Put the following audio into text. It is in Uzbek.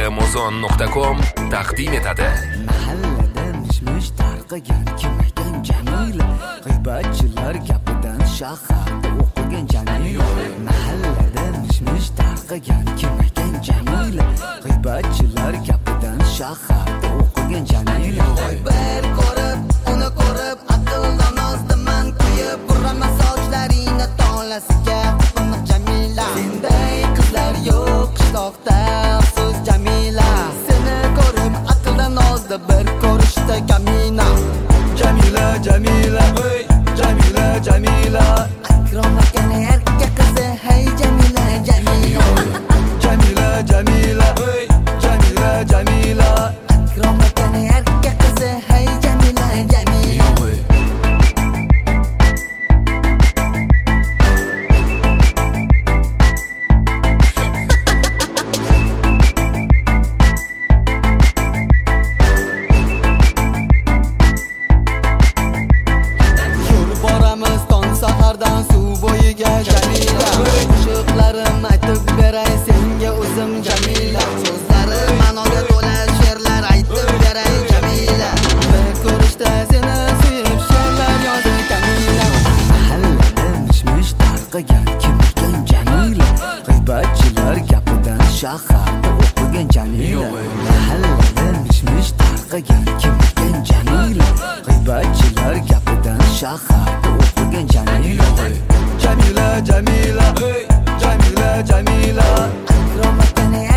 Mozon.com taqdim etadi. Mahallada mish-mish tarqagan kemagan Jamila, g'iybatchilar gapidan shaharda o'qigan Jamila. Mahallada mish-mish tarqagan kemagan Jamila, g'iybatchilar gapidan shaharda o'qigan Jamila. Bir ko'rib, uni ko'rib, aqldan ozdiman kuyib, quraman sochlarini tolasiga qilmoq Jamila. Senday qizlar yo'q qishloqda, afsus Jamila. Seni ko'rib, aqldan ozdi bir ko'rishda kamina. Jamila, Jamila, hey, Jamila, Jamila. Akrom akani erkak qizi, hey Jamila, Jamila. Jamila, Jamila, hey, Jamila, Jamila. Akrom akani erkak qizi, hey Jamila, Jamila. Sahardan suv bo'yiga Jamila, qo'shiqlarim aytib beray senga o'zim Jamila. So'zlarim ma'noga to'la she'rlar aytib beray Jamila. Bir ko'rishda seni suyib she'rlar yozib Jamila. Mahallada mish-mish tarqagan kemagan Jamila, g'iybatchilar gapidan shaharda o'qigan Jamila. Mahallada mish-mish tarqagan kemagan Jamila, g'iybatchilar gapidan shaharda o'qigan Jamila. Jamila, Jamila, hey, Jamila, Jamila. Akrom akani